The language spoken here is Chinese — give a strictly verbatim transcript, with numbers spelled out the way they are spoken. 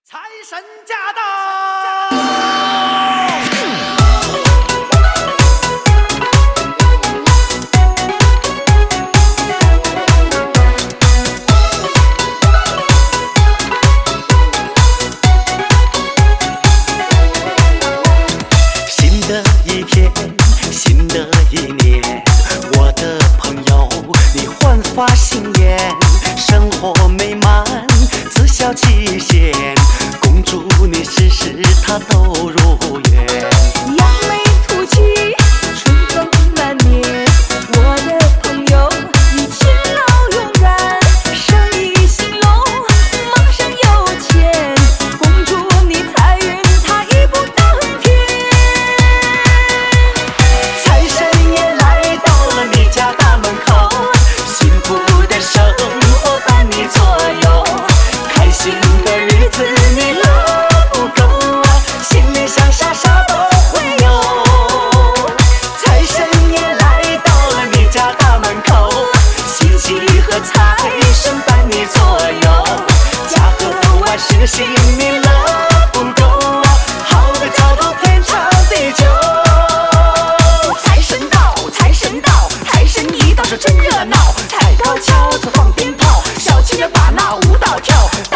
财神驾到！ 新的一天，新的一年，我的朋友，你焕发新颜，生活美满，自笑齐现，恭祝你事事它都如愿。 扬眉吐气，春风满面，我的朋友，你勤劳勇敢，生意兴隆，马上有钱，恭祝你财运它一步登天。 财神爷来到了你家大门口，幸福的生活伴你左右，开心的日子你乐不够啊，心里想啥啥都会有。财神爷来到了你家大门口，喜气和财神伴你左右，家和万事兴你乐不够啊，好的交通天长地久。 财神到，财神到，财神一到是真热闹，踩高跷子放鞭炮，小青人把那舞蹈跳，